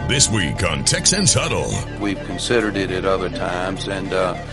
This week on Texans Huddle. We've considered it at other times, and,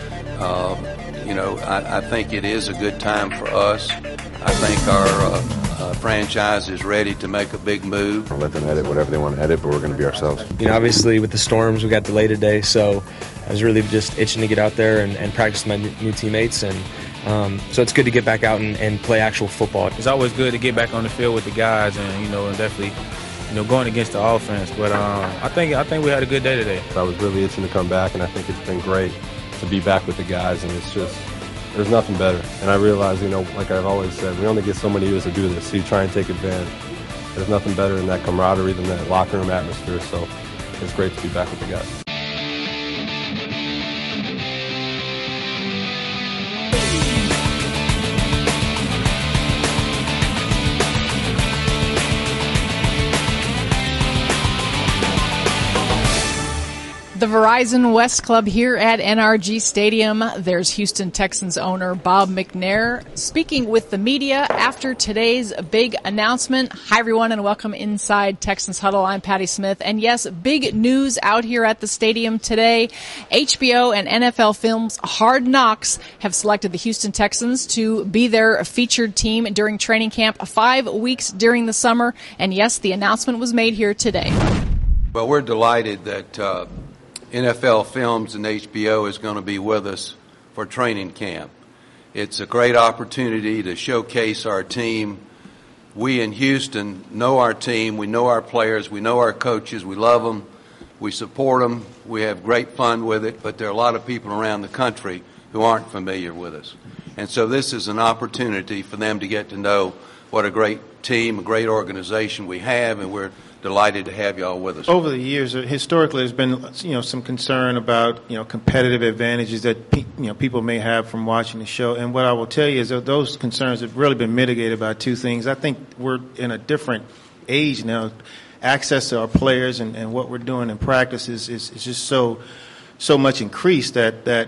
I think it is a good time for us. I think our franchise is ready to make a big move. I'll let them edit whatever they want to edit, but we're going to be ourselves. Obviously with the storms, we got delayed today, so I was really just itching to get out there and practice my new teammates. And so it's good to get back out and play actual football. It's always good to get back on the field with the guys and definitely going against the offense. But I think we had a good day today. I was really itching to come back, and I think it's been great to be back with the guys, and it's just, there's nothing better. And I realize, like I've always said, we only get so many years to do this, so you try and take advantage. There's nothing better than that camaraderie, than that locker room atmosphere, so it's great to be back with the guys. The Verizon West Club here at NRG Stadium. There's Houston Texans owner Bob McNair speaking with the media after today's big announcement. Hi, everyone, and welcome inside Texans Huddle. I'm Patty Smith. And yes, big news out here at the stadium today. HBO and NFL Films Hard Knocks have selected the Houston Texans to be their featured team during training camp 5 weeks during the summer. And yes, the announcement was made here today. Well, we're delighted that NFL Films and HBO is going to be with us for training camp. It's a great opportunity to showcase our team. We in Houston know our team. We know our players. We know our coaches. We love them. We support them. We have great fun with it. But there are a lot of people around the country who aren't familiar with us. And so this is an opportunity for them to get to know what a great team, a great organization we have, and we're delighted to have y'all with us. Over the years, historically, there's been some concern about competitive advantages that people may have from watching the show. And what I will tell you is that those concerns have really been mitigated by two things. I think we're in a different age now. Access to our players and what we're doing in practice is just so much increased that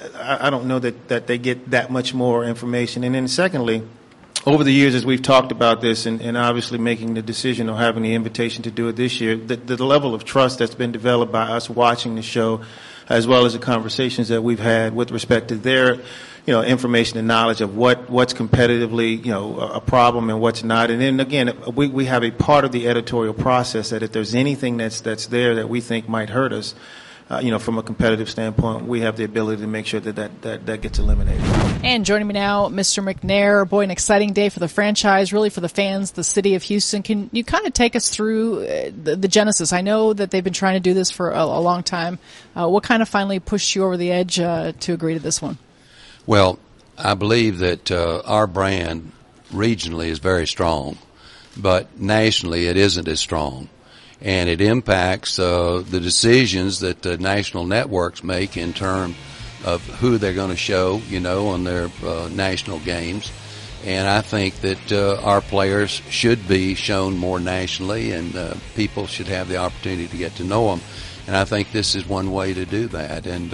I don't know that they get that much more information. And then secondly, over the years, as we've talked about this and obviously making the decision or having the invitation to do it this year, the level of trust that's been developed by us watching the show, as well as the conversations that we've had with respect to their, information and knowledge of what's competitively, a problem and what's not. And then again, we have a part of the editorial process that if there's anything that's there that we think might hurt us, from a competitive standpoint, we have the ability to make sure that gets eliminated. And joining me now, Mr. McNair. Boy, an exciting day for the franchise, really for the fans, the city of Houston. Can you kind of take us through the genesis? I know that they've been trying to do this for a long time. What kind of finally pushed you over the edge to agree to this one? Well, I believe that our brand regionally is very strong, but nationally it isn't as strong. And it impacts the decisions that the national networks make in terms of who they're going to show, on their national games. And I think that our players should be shown more nationally, and people should have the opportunity to get to know them. And I think this is one way to do that. And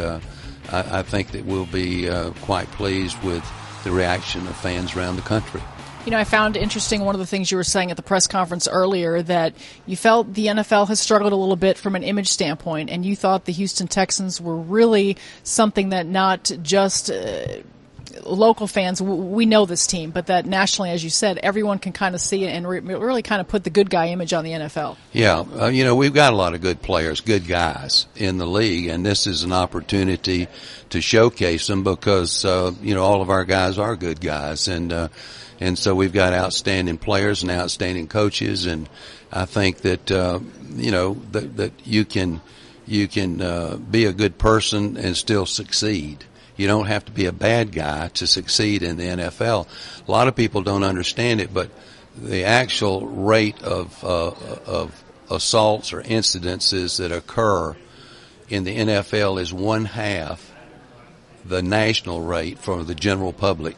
I think that we'll be quite pleased with the reaction of fans around the country. I found interesting one of the things you were saying at the press conference earlier, that you felt the NFL has struggled a little bit from an image standpoint, and you thought the Houston Texans were really something that not just local fans, we know this team, but that nationally, as you said, everyone can kind of see it and really kind of put the good guy image on the NFL. Yeah, we've got a lot of good players, good guys in the league, and this is an opportunity to showcase them because, all of our guys are good guys, and so we've got outstanding players and outstanding coaches, and I think that that you can be a good person and still succeed. You don't have to be a bad guy to succeed in the NFL. A lot of people don't understand it, but the actual rate of assaults or incidences that occur in the NFL is 1/2 the national rate for the general public.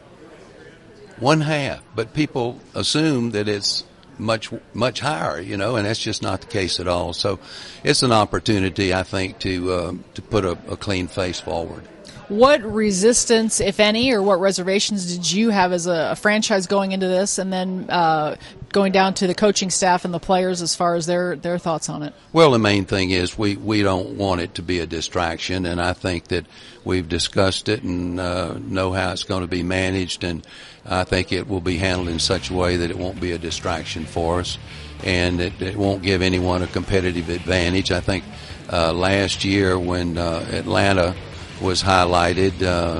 1/2, but people assume that it's much higher, and that's just not the case at all. So it's an opportunity, I think, to put a clean face forward. What resistance, if any, or what reservations did you have as a franchise going into this, and then going down to the coaching staff and the players as far as their thoughts on it? Well, the main thing is we don't want it to be a distraction, and I think that we've discussed it and know how it's going to be managed, and I think it will be handled in such a way that it won't be a distraction for us, and it won't give anyone a competitive advantage. I think last year when Atlanta was highlighted,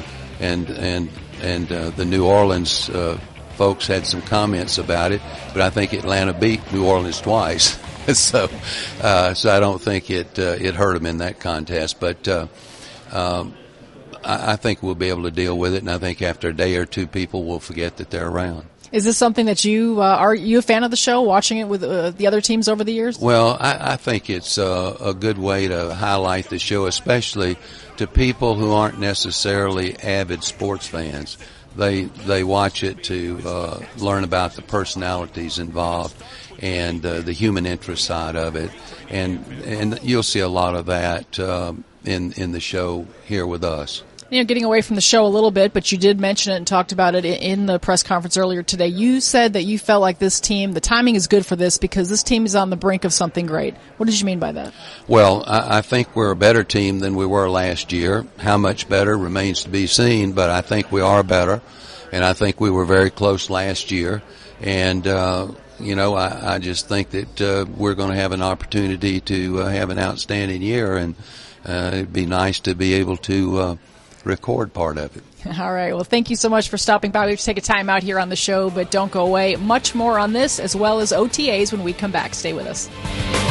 and the New Orleans folks had some comments about it, but I think Atlanta beat New Orleans twice, so I don't think it hurt them in that contest. But I think we'll be able to deal with it, and I think after a day or two, people will forget that they're around. Is this something that are you a fan of the show, watching it with the other teams over the years? Well, I think it's a good way to highlight the show, especially to people who aren't necessarily avid sports fans. They watch it to learn about the personalities involved and the human interest side of it, and you'll see a lot of that in the show here with us. Getting away from the show a little bit, but you did mention it and talked about it in the press conference earlier today. You said that you felt like this team, the timing is good for this because this team is on the brink of something great. What did you mean by that? Well, I think we're a better team than we were last year. How much better remains to be seen, but I think we are better, and I think we were very close last year. And, I just think that we're going to have an opportunity to have an outstanding year, and it'd be nice to be able to record part of it. All right. Well, thank you so much for stopping by. We have to take a time out here on the show, but don't go away. Much more on this as well as OTAs when we come back. Stay with us.